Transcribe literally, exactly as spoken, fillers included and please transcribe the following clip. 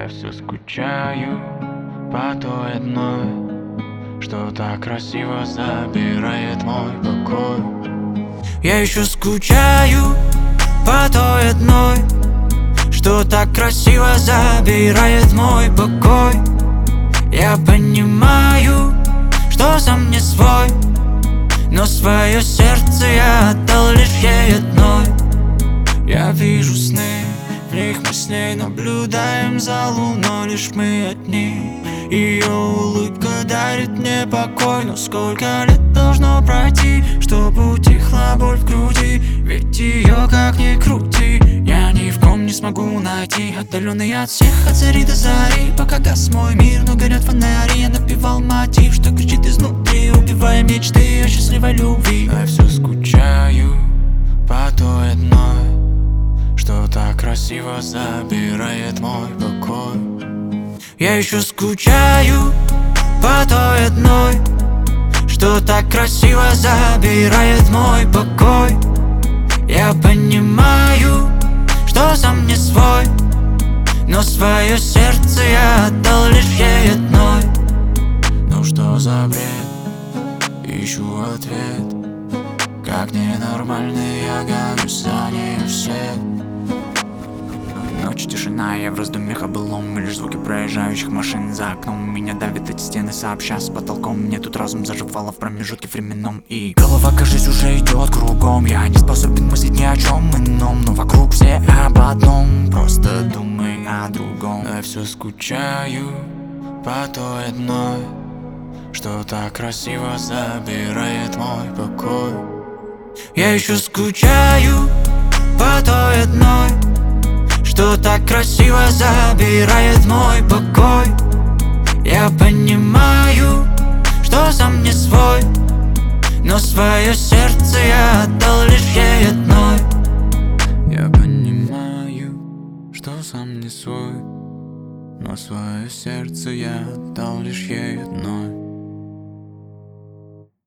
Я все скучаю по той одной, что так красиво забирает мой покой. Я еще скучаю по той одной, что так красиво забирает мой покой. Я понимаю, что сам не свой, но свое сердце я отдал лишь ей одной. Я вижу сны, в них мы с ней наблюдаем за луной, лишь мы одни. Ее улыбка дарит мне покой, но сколько лет должно пройти, чтобы утихла боль в груди? Ведь ее как ни крути, я ни в ком не смогу найти. Отдаленный от всех, от зари до зари, пока гас мой мир, но горят фонари. Я напевал мотив, что кричит изнутри, убивая мечты о счастливой любви. Я все скучаю по той одной, что так красиво забирает мой покой. Я еще скучаю по той одной, что так красиво забирает мой покой. Я понимаю, что сам не свой, но свое сердце я отдал лишь ей одной. Ну что за бред, ищу ответ, как ненормальный я гонюсь за нею вслед. Ночь, тишина, я в раздумьях о былом, лишь звуки проезжающих машин за окном. Меня давит эти стены сообща с потолком. Мне тут разум заживало в промежутке временном, и голова, кажется, уже идет кругом. Я не способен мыслить ни о чем ином, но вокруг все об одном, просто думай о другом. Я все скучаю по той одной, что так красиво забирает мой покой. Я еще скучаю по той одной, что так красиво забирает мой покой. Я понимаю, что сам не свой, но свое сердце я отдал лишь ей одной. Я понимаю, что сам не свой, но свое сердце я отдал лишь ей одной.